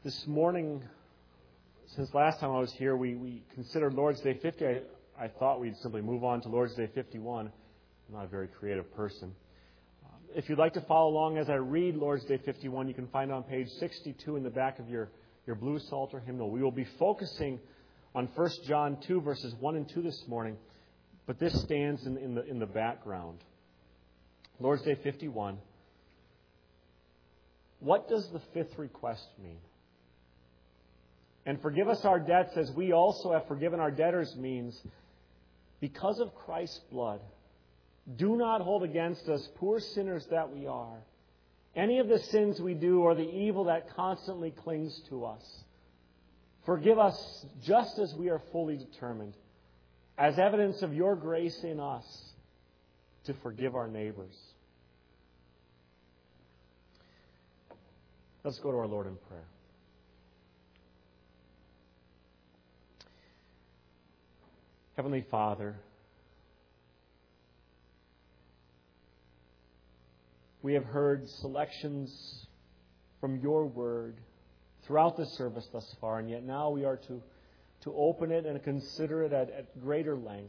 This morning, since last time I was here, we considered Lord's Day 50. I thought we'd simply move on to Lord's Day 51. I'm not a very creative person. If you'd like to follow along as I read Lord's Day 51, you can find it on page 62 in the back of your blue Psalter hymnal. We will be focusing on 1 John 2, verses 1 and 2 this morning, but this stands in the background. Lord's Day 51. What does the fifth request mean? And forgive us our debts as we also have forgiven our debtors means, because of Christ's blood, do not hold against us, poor sinners that we are, any of the sins we do or the evil that constantly clings to us. Forgive us just as we are fully determined, as evidence of your grace in us, to forgive our neighbors. Let's go to our Lord in prayer. Heavenly Father, we have heard selections from your word throughout the service thus far, and yet now we are to open it and consider it at greater length.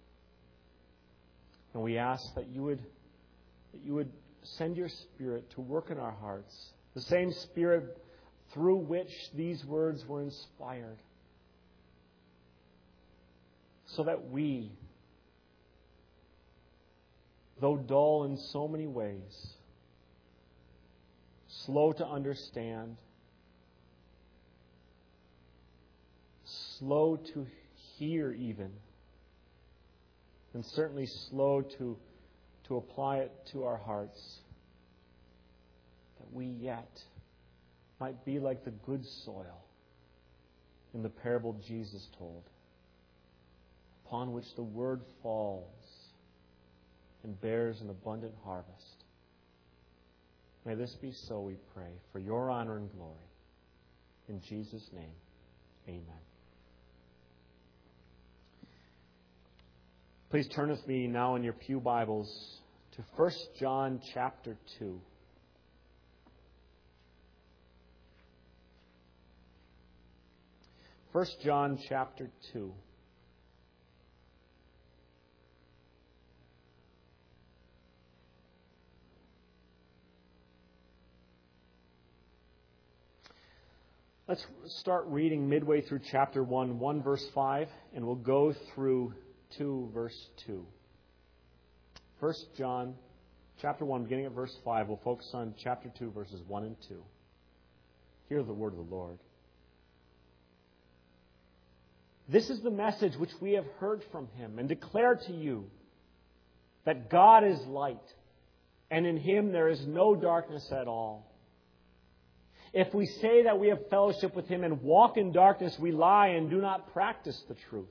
And we ask that you would send your Spirit to work in our hearts, the same Spirit through which these words were inspired, so that we, though dull in so many ways, slow to understand, slow to hear even, and certainly slow to apply it to our hearts, that we yet might be like the good soil in the parable Jesus told, upon which the word falls and bears an abundant harvest. May this be so, we pray, for your honor and glory. In Jesus' name, amen. Please turn with me now in your pew Bibles to 1 John chapter 2. First John chapter 2. Let's start reading midway through chapter 1 verse 5, and we'll go through 2, verse 2. 1 John chapter 1, beginning at verse 5. We'll focus on chapter 2, verses 1 and 2. Hear the word of the Lord. This is the message which we have heard from Him and declare to you, that God is light, and in Him there is no darkness at all. If we say that we have fellowship with Him and walk in darkness, we lie and do not practice the truth.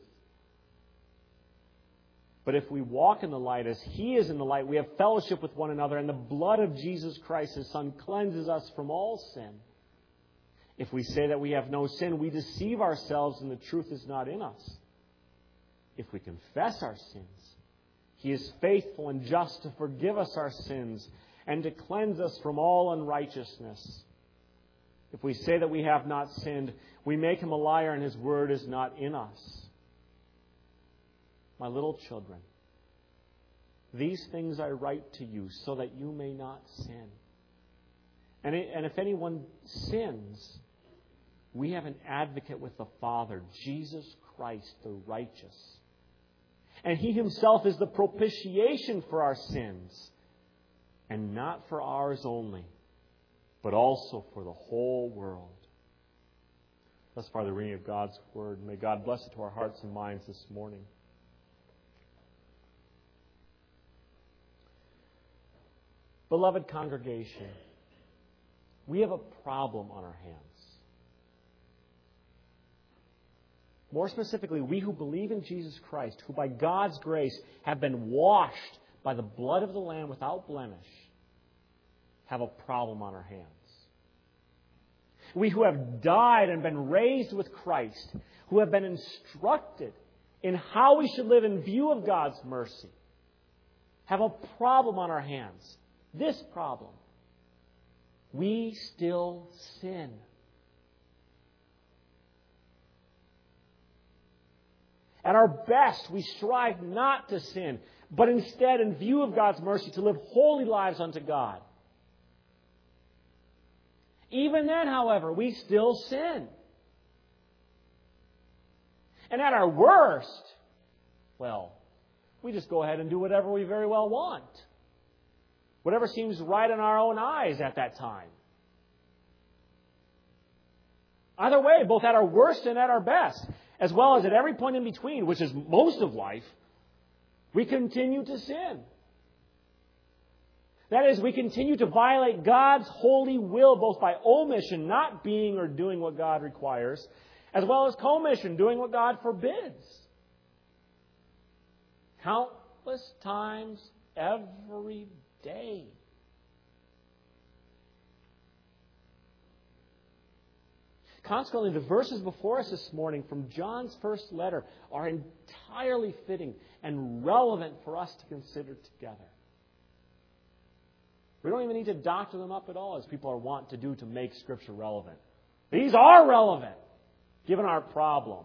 But if we walk in the light as He is in the light, we have fellowship with one another, and the blood of Jesus Christ, His Son, cleanses us from all sin. If we say that we have no sin, we deceive ourselves and the truth is not in us. If we confess our sins, He is faithful and just to forgive us our sins and to cleanse us from all unrighteousness. If we say that we have not sinned, we make Him a liar and His word is not in us. My little children, these things I write to you so that you may not sin. And if anyone sins, we have an advocate with the Father, Jesus Christ the righteous. And He Himself is the propitiation for our sins, and not for ours only, but also for the whole world. Thus far, the reading of God's Word. May God bless it to our hearts and minds this morning. Beloved congregation, we have a problem on our hands. More specifically, we who believe in Jesus Christ, who by God's grace have been washed by the blood of the Lamb without blemish, have a problem on our hands. We who have died and been raised with Christ, who have been instructed in how we should live in view of God's mercy, have a problem on our hands. This problem: we still sin. At our best, we strive not to sin, but instead, in view of God's mercy, to live holy lives unto God. Even then, however, we still sin. And at our worst, well, we just go ahead and do whatever we very well want. Whatever seems right in our own eyes at that time. Either way, both at our worst and at our best, as well as at every point in between, which is most of life, we continue to sin. That is, we continue to violate God's holy will, both by omission, not being or doing what God requires, as well as commission, doing what God forbids. Countless times every day. Consequently, the verses before us this morning from John's first letter are entirely fitting and relevant for us to consider together. We don't even need to doctor them up at all, as people are wont to do to make Scripture relevant. These are relevant, given our problem.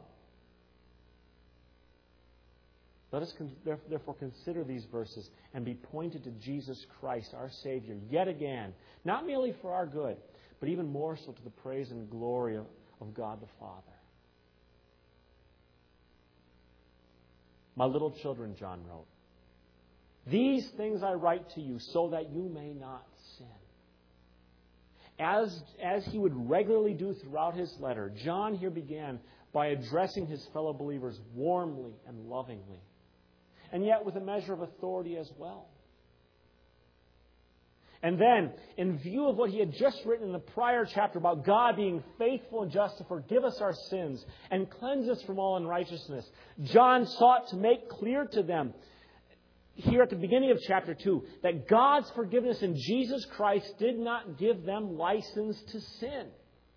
Let us therefore consider these verses and be pointed to Jesus Christ, our Savior, yet again, not merely for our good, but even more so to the praise and glory of God the Father. My little children, John wrote, these things I write to you so that you may not sin. As he would regularly do throughout his letter, John here began by addressing his fellow believers warmly and lovingly, and yet with a measure of authority as well. And then, in view of what he had just written in the prior chapter about God being faithful and just to forgive us our sins and cleanse us from all unrighteousness, John sought to make clear to them, here at the beginning of chapter 2, that God's forgiveness in Jesus Christ did not give them license to sin.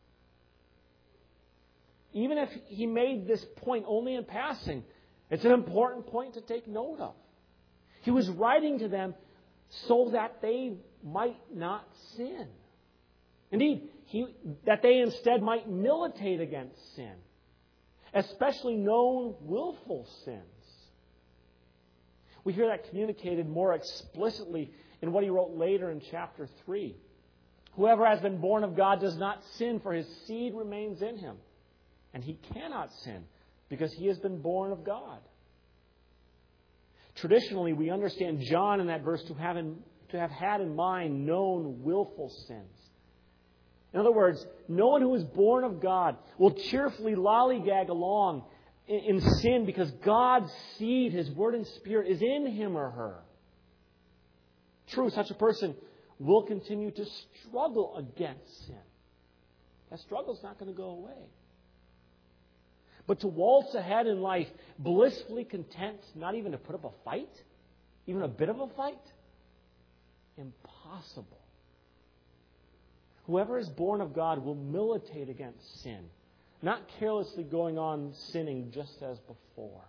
Even if he made this point only in passing, it's an important point to take note of. He was writing to them so that they might not sin. Indeed, that they instead might militate against sin, especially known willful sins. We hear that communicated more explicitly in what he wrote later in chapter 3. Whoever has been born of God does not sin, for his seed remains in him. And he cannot sin, because he has been born of God. Traditionally, we understand John in that verse to have had in mind known willful sins. In other words, no one who is born of God will cheerfully lollygag along in sin because God's seed, His Word and Spirit, is in him or her. True, such a person will continue to struggle against sin. That struggle is not going to go away. But to waltz ahead in life, blissfully content, not even to put up a fight, even a bit of a fight, impossible. Whoever is born of God will militate against sin, not carelessly going on sinning just as before.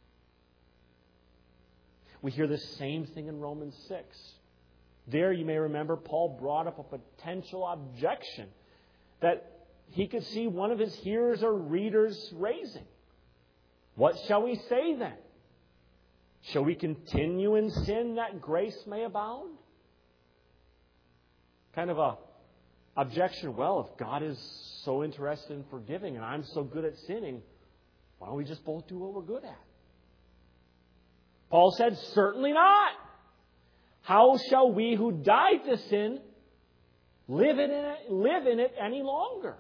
We hear the same thing in Romans 6. There, you may remember, Paul brought up a potential objection that he could see one of his hearers or readers raising. What shall we say then? Shall we continue in sin that grace may abound? Kind of a objection, well, if God is so interested in forgiving and I'm so good at sinning, why don't we just both do what we're good at? Paul said, certainly not. How shall we who died to sin live in it any longer?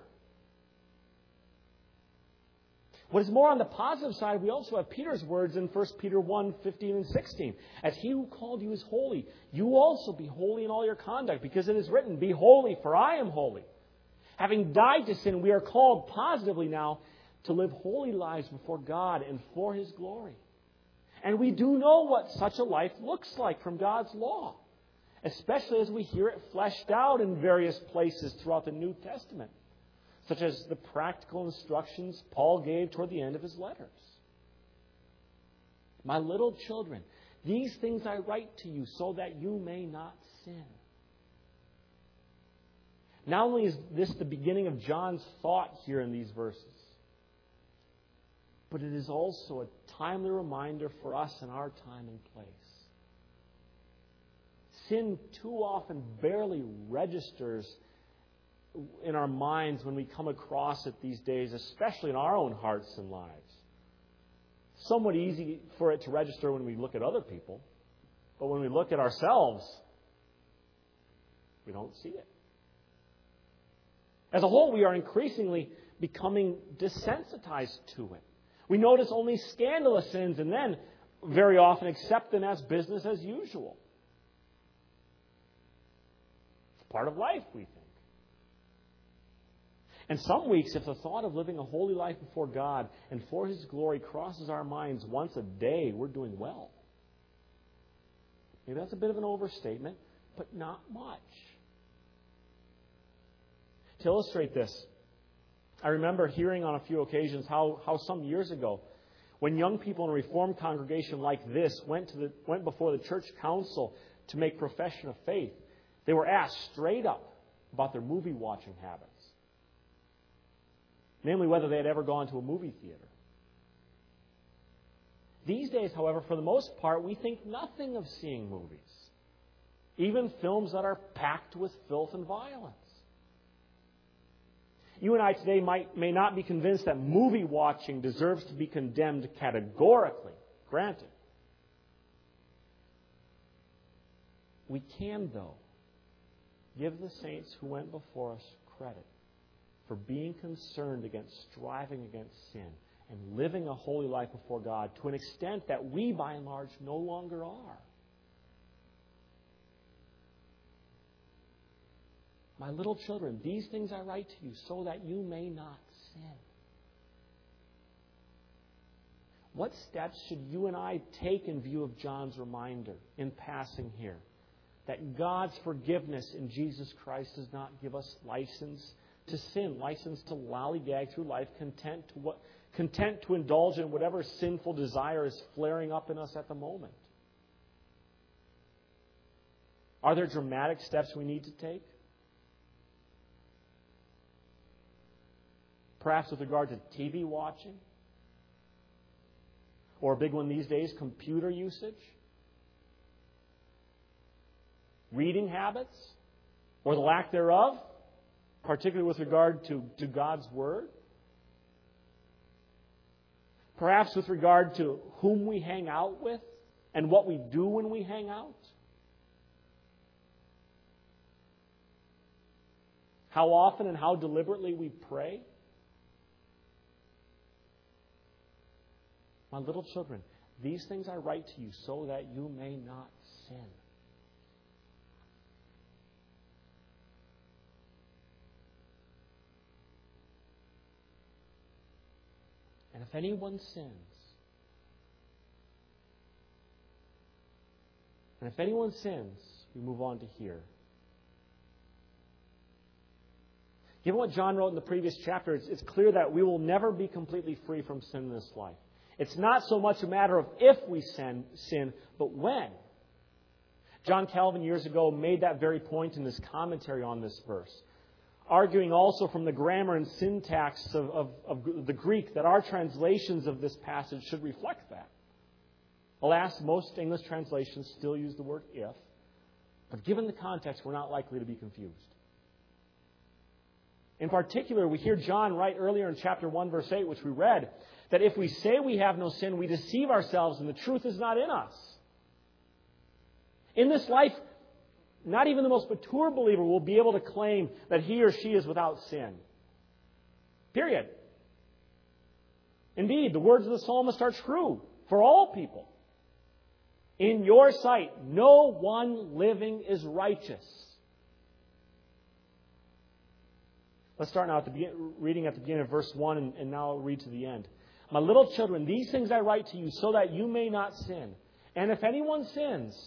What is more, on the positive side, we also have Peter's words in 1 Peter 1, 15 and 16. As he who called you is holy, you also be holy in all your conduct, because it is written, be holy, for I am holy. Having died to sin, we are called positively now to live holy lives before God and for His glory. And we do know what such a life looks like from God's law, especially as we hear it fleshed out in various places throughout the New Testament, such as the practical instructions Paul gave toward the end of his letters. My little children, these things I write to you so that you may not sin. Not only is this the beginning of John's thought here in these verses, but it is also a timely reminder for us in our time and place. Sin too often barely registers in our minds when we come across it these days, especially in our own hearts and lives. Somewhat easy for it to register when we look at other people, but when we look at ourselves, we don't see it. As a whole, we are increasingly becoming desensitized to it. We notice only scandalous sins and then very often accept them as business as usual. It's part of life, we think. And some weeks, if the thought of living a holy life before God and for His glory crosses our minds once a day, we're doing well. Maybe that's a bit of an overstatement, but not much. To illustrate this, I remember hearing on a few occasions how some years ago, when young people in a Reformed congregation like this went before the church council to make profession of faith, they were asked straight up about their movie watching habits. Namely, whether they had ever gone to a movie theater. These days, however, for the most part, we think nothing of seeing movies. Even films that are packed with filth and violence. You and I today may not be convinced that movie watching deserves to be condemned categorically. Granted. We can, though, give the saints who went before us credit for being concerned against striving against sin and living a holy life before God to an extent that we, by and large, no longer are. My little children, these things I write to you so that you may not sin. What steps should you and I take in view of John's reminder in passing here? That God's forgiveness in Jesus Christ does not give us license to sin, license to lollygag through life, content to indulge in whatever sinful desire is flaring up in us at the moment. Are there dramatic steps we need to take? Perhaps with regard to TV watching? Or a big one these days, computer usage? Reading habits? Or the lack thereof? Particularly with regard to God's Word? Perhaps with regard to whom we hang out with and what we do when we hang out? How often and how deliberately we pray? My little children, these things I write to you so that you may not sin. And if anyone sins, we move on to here. Given what John wrote in the previous chapter, it's clear that we will never be completely free from sin in this life. It's not so much a matter of if we sin, but when. John Calvin years ago made that very point in his commentary on this verse, arguing also from the grammar and syntax of the Greek that our translations of this passage should reflect that. Alas, most English translations still use the word if, but given the context, we're not likely to be confused. In particular, we hear John write earlier in chapter 1, verse 8, which we read, that if we say we have no sin, we deceive ourselves and the truth is not in us. In this life, not even the most mature believer will be able to claim that he or she is without sin. Period. Indeed, the words of the psalmist are true for all people. In your sight, no one living is righteous. Let's start now reading at the beginning of verse 1 and now I'll read to the end. My little children, these things I write to you so that you may not sin. And if anyone sins,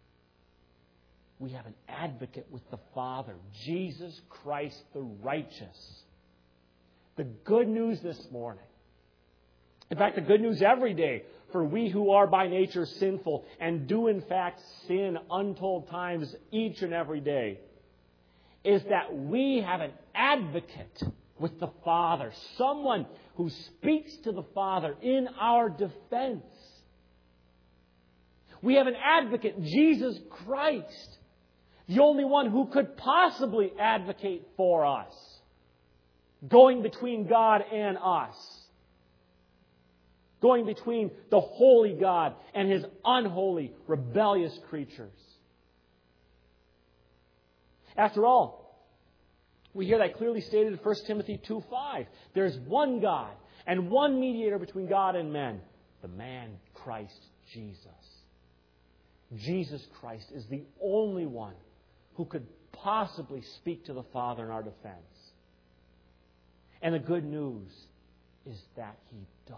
we have an advocate with the Father, Jesus Christ the righteous. The good news this morning. In fact, the good news every day for we who are by nature sinful and do in fact sin untold times each and every day is that we have an advocate with the Father. Someone who speaks to the Father in our defense. We have an advocate, Jesus Christ, the only one who could possibly advocate for us, going between God and us, going between the holy God and His unholy, rebellious creatures. After all, we hear that clearly stated in 1 Timothy 2:5. There's one God and one mediator between God and men, the man Christ Jesus. Jesus Christ is the only one who could possibly speak to the Father in our defense. And the good news is that He does.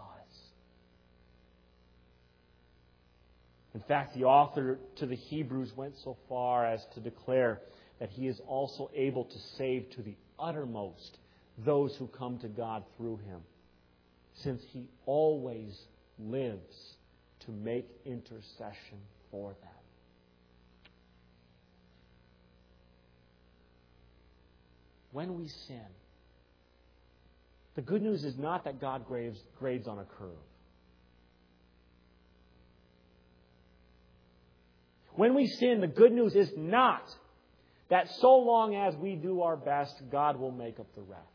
In fact, the author to the Hebrews went so far as to declare that He is also able to save to the uttermost those who come to God through Him, since He always lives to make intercession for them. When we sin, the good news is not that God grades on a curve. When we sin, the good news is not that so long as we do our best, God will make up the rest.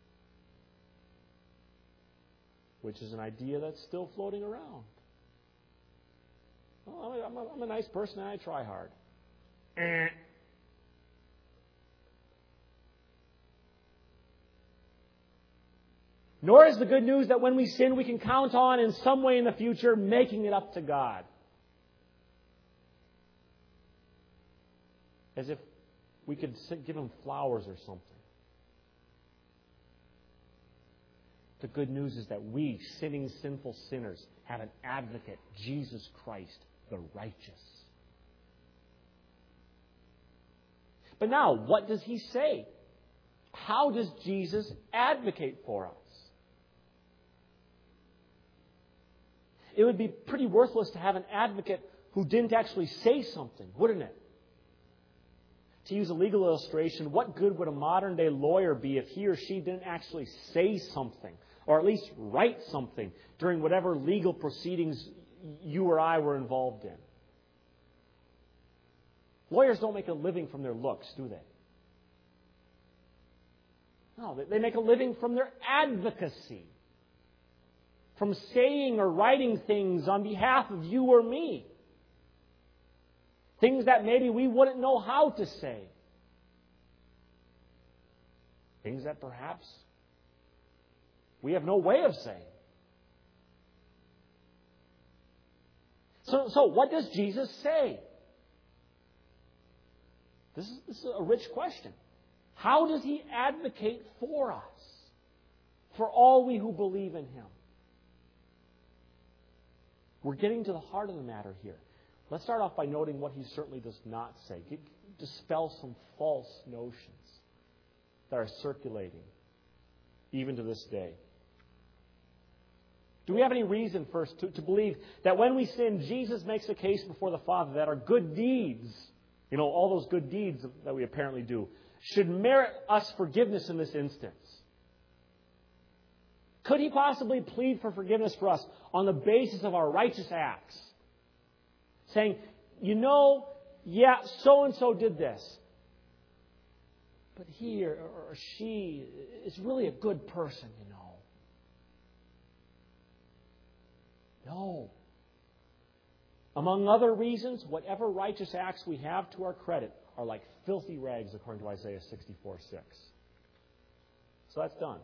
Which is an idea that's still floating around. Well, I'm a nice person and I try hard. Nor is the good news that when we sin, we can count on in some way in the future making it up to God. As if we could give Him flowers or something. The good news is that we, sinning, sinful sinners, have an advocate, Jesus Christ, the righteous. But now, what does He say? How does Jesus advocate for us? It would be pretty worthless to have an advocate who didn't actually say something, wouldn't it? To use a legal illustration, what good would a modern-day lawyer be if he or she didn't actually say something, or at least write something, during whatever legal proceedings you or I were involved in? Lawyers don't make a living from their looks, do they? No, they make a living from their advocacy, from saying or writing things on behalf of you or me. Things that maybe we wouldn't know how to say. Things that perhaps we have no way of saying. So what does Jesus say? This is a rich question. How does He advocate for us? For all we who believe in Him? We're getting to the heart of the matter here. Let's start off by noting what He certainly does not say. Dispel some false notions that are circulating even to this day. Do we have any reason first to believe that when we sin, Jesus makes a case before the Father that our good deeds, all those good deeds that we apparently do, should merit us forgiveness in this instance? Could He possibly plead for forgiveness for us on the basis of our righteous acts? Saying, so-and-so did this. But he or she is really a good person, No. Among other reasons, whatever righteous acts we have to our credit are like filthy rags, according to Isaiah 64:6. So that's done.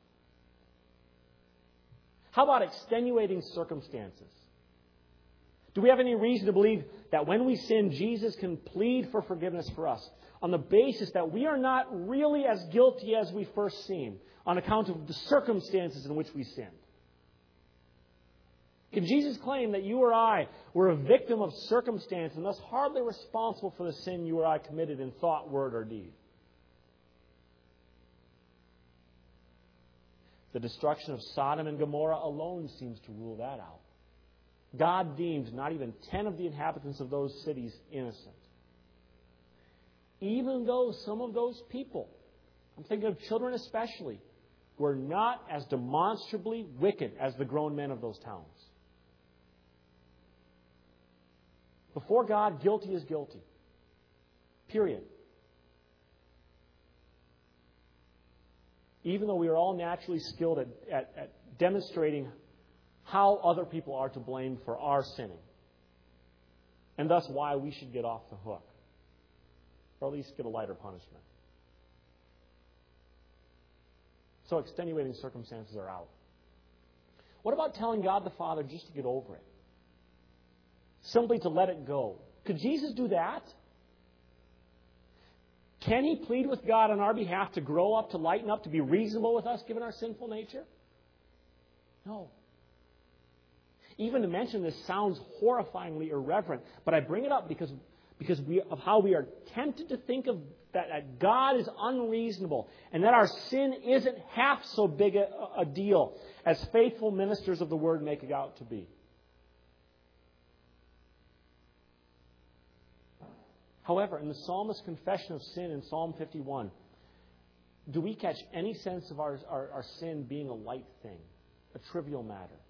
How about extenuating circumstances? Do we have any reason to believe that when we sin, Jesus can plead for forgiveness for us on the basis that we are not really as guilty as we first seem on account of the circumstances in which we sinned? Can Jesus claim that you or I were a victim of circumstance and thus hardly responsible for the sin you or I committed in thought, word, or deed? The destruction of Sodom and Gomorrah alone seems to rule that out. God deemed not even 10 of the inhabitants of those cities innocent. Even though some of those people, I'm thinking of children especially, were not as demonstrably wicked as the grown men of those towns. Before God, guilty is guilty. Period. Even though we are all naturally skilled at demonstrating how other people are to blame for our sinning. And thus why we should get off the hook. Or at least get a lighter punishment. So extenuating circumstances are out. What about telling God the Father just to get over it? Simply to let it go. Could Jesus do that? Can He plead with God on our behalf to grow up, to lighten up, to be reasonable with us given our sinful nature? No. Even to mention this sounds horrifyingly irreverent, but I bring it up because of how we are tempted to think of that God is unreasonable and that our sin isn't half so big a deal as faithful ministers of the Word make it out to be. However, in the psalmist's confession of sin in Psalm 51, do we catch any sense of our sin being a light thing, a trivial matter?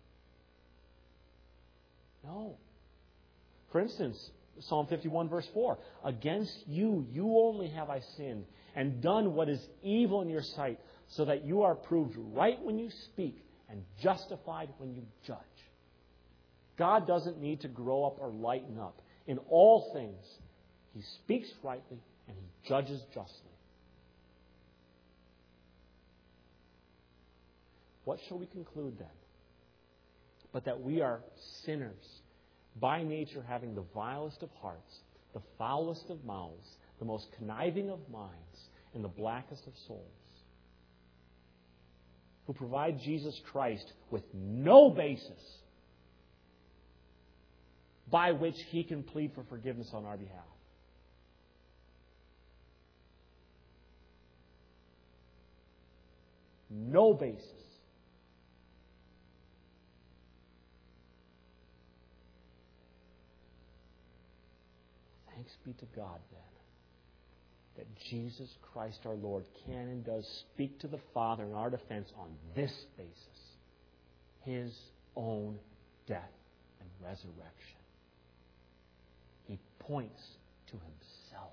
No. For instance, Psalm 51 verse 4, against you only have I sinned and done what is evil in your sight, so that you are proved right when you speak and justified when you judge. God doesn't need to grow up or lighten up. In all things, He speaks rightly and He judges justly. What shall we conclude then? But that we are sinners, by nature having the vilest of hearts, the foulest of mouths, the most conniving of minds, and the blackest of souls, who provide Jesus Christ with no basis by which He can plead for forgiveness on our behalf. No basis. Thanks be to God, then, that Jesus Christ our Lord can and does speak to the Father in our defense on this basis: His own death and resurrection. He points to Himself.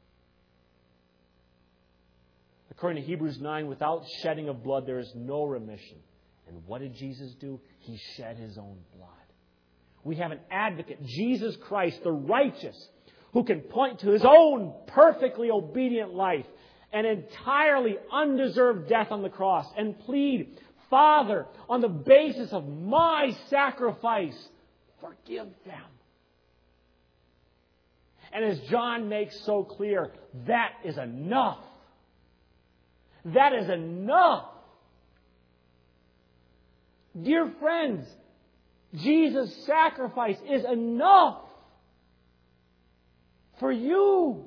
According to Hebrews 9, without shedding of blood there is no remission. And what did Jesus do? He shed His own blood. We have an advocate, Jesus Christ, the righteous, who can point to His own perfectly obedient life and entirely undeserved death on the cross and plead, Father, on the basis of my sacrifice, forgive them. And as John makes so clear, that is enough. That is enough. Dear friends, Jesus' sacrifice is enough for you.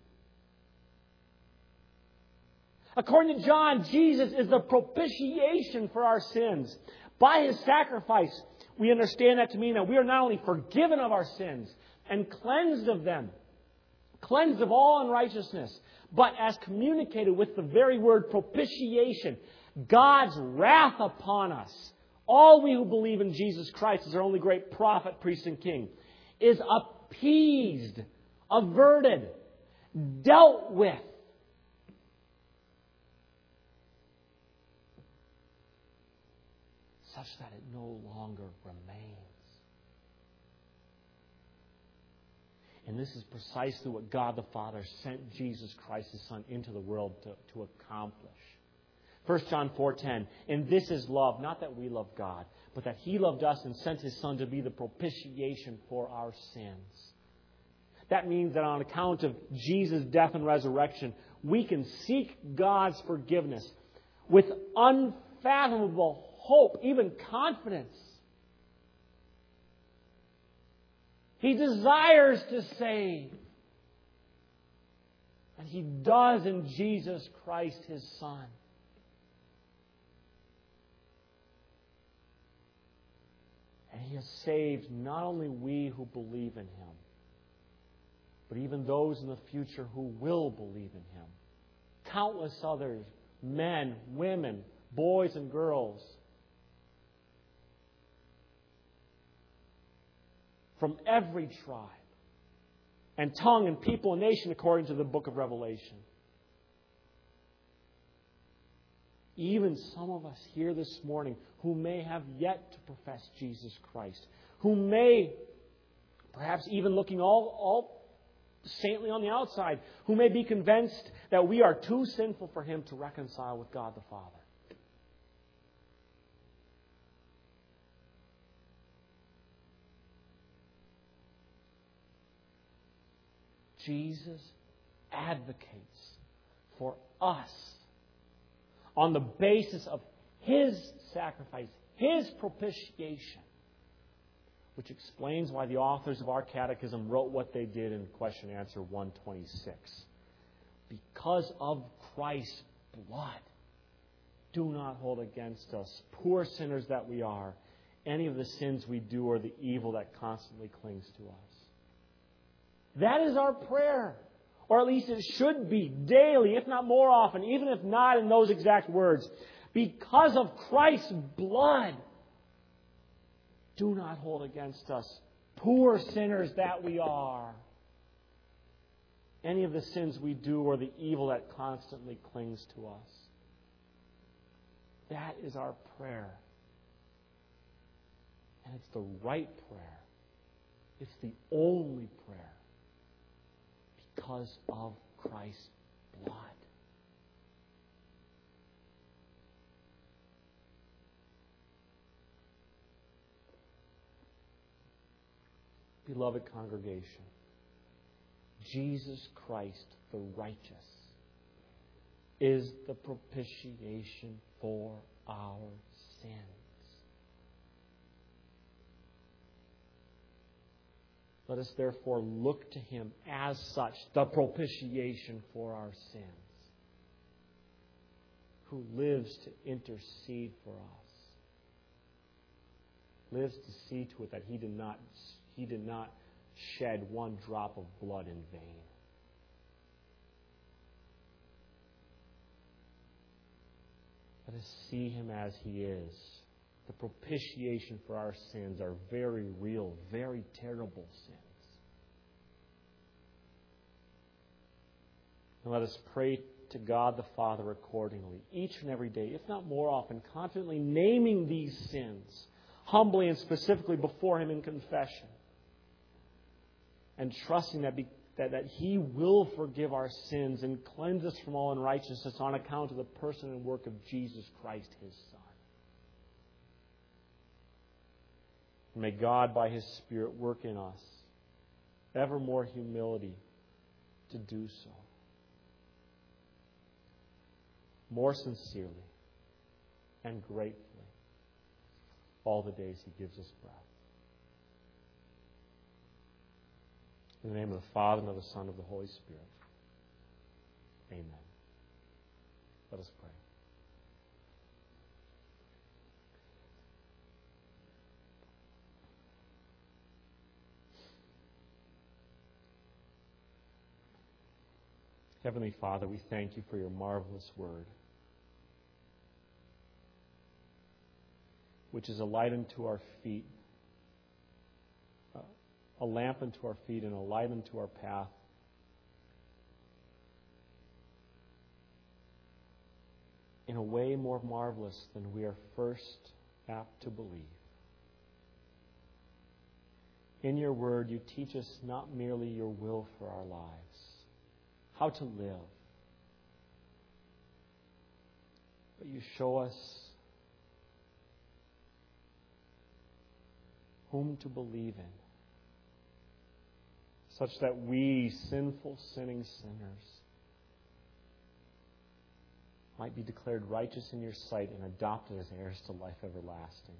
According to John, Jesus is the propitiation for our sins. By His sacrifice, we understand that to mean that we are not only forgiven of our sins and cleansed of them, cleansed of all unrighteousness, but as communicated with the very word propitiation, God's wrath upon us, all we who believe in Jesus Christ as our only great prophet, priest, and king, is appeased, averted, dealt with. Such that it no longer remains. And this is precisely what God the Father sent Jesus Christ, His Son, into the world to accomplish. 1 John 4:10, and this is love, not that we love God, but that He loved us and sent His Son to be the propitiation for our sins. That means that on account of Jesus' death and resurrection, we can seek God's forgiveness with unfathomable hope, even confidence. He desires to save. And He does in Jesus Christ, His Son. And He has saved not only we who believe in Him, but even those in the future who will believe in Him. Countless others, men, women, boys and girls, from every tribe and tongue and people and nation, according to the book of Revelation. Even some of us here this morning who may have yet to profess Jesus Christ, who may, perhaps even looking all saintly on the outside, who may be convinced that we are too sinful for Him to reconcile with God the Father. Jesus advocates for us on the basis of His sacrifice, His propitiation, which explains why the authors of our catechism wrote what they did in question and answer 126. Because of Christ's blood, do not hold against us, poor sinners that we are, any of the sins we do or the evil that constantly clings to us. That is our prayer. Or at least it should be daily, if not more often, even if not in those exact words. Because of Christ's blood, do not hold against us, poor sinners that we are, any of the sins we do or the evil that constantly clings to us. That is our prayer. And it's the right prayer. It's the only prayer. Because of Christ's blood. Beloved congregation, Jesus Christ, the righteous, is the propitiation for our sins. Let us therefore look to Him as such, the propitiation for our sins, who lives to intercede for us, lives to see to it that He did not shed one drop of blood in vain. Let us see Him as He is. The propitiation for our sins are very real, very terrible sins. And let us pray to God the Father accordingly, each and every day, if not more often, confidently naming these sins, humbly and specifically before Him in confession, and trusting that He will forgive our sins and cleanse us from all unrighteousness on account of the person and work of Jesus Christ, His Son. And may God, by His Spirit, work in us ever more humility to do so, more sincerely and gratefully, all the days He gives us breath. In the name of the Father, and of the Son, and of the Holy Spirit. Amen. Let us pray. Heavenly Father, we thank You for Your marvelous Word, which is a light unto our feet, a lamp unto our feet and a light unto our path. In a way more marvelous than we are first apt to believe. In Your Word, You teach us not merely Your will for our lives, how to live, but You show us whom to believe in, such that we, sinful, sinning sinners, might be declared righteous in Your sight and adopted as heirs to life everlasting.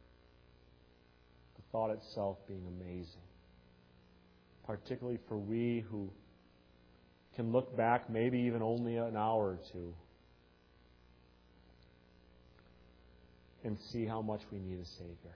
The thought itself being amazing, particularly for we who can look back maybe even only an hour or two and see how much we need a Savior.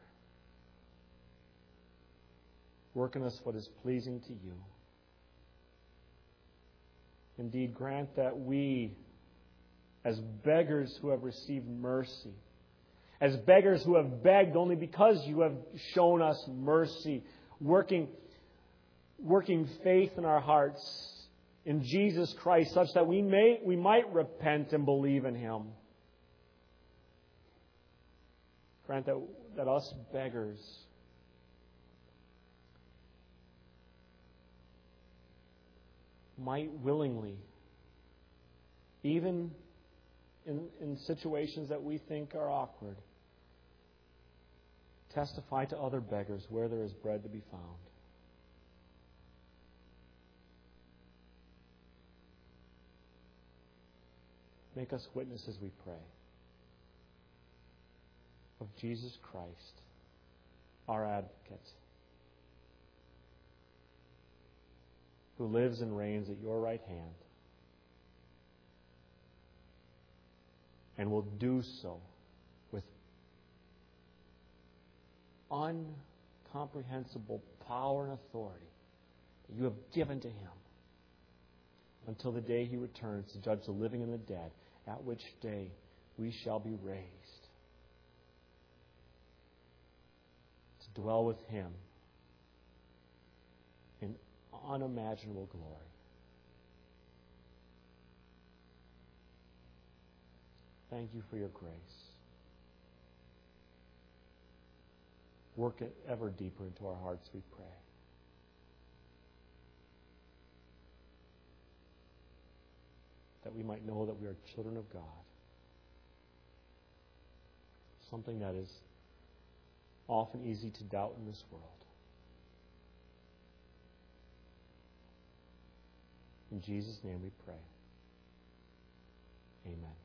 Work in us what is pleasing to You. Indeed, grant that we as beggars who have received mercy, as beggars who have begged only because you have shown us mercy, working faith in our hearts in Jesus Christ, such that we might repent and believe in Him. Grant that us beggars might willingly, even in situations that we think are awkward, testify to other beggars where there is bread to be found. Make us witnesses, we pray, of Jesus Christ, our advocate, who lives and reigns at your right hand, and will do so with incomprehensible power and authority that you have given to Him until the day He returns to judge the living and the dead, at which day we shall be raised to dwell with Him in unimaginable glory. Thank you for your grace. Work it ever deeper into our hearts, we pray. That we might know that we are children of God. Something that is often easy to doubt in this world. In Jesus' name we pray. Amen.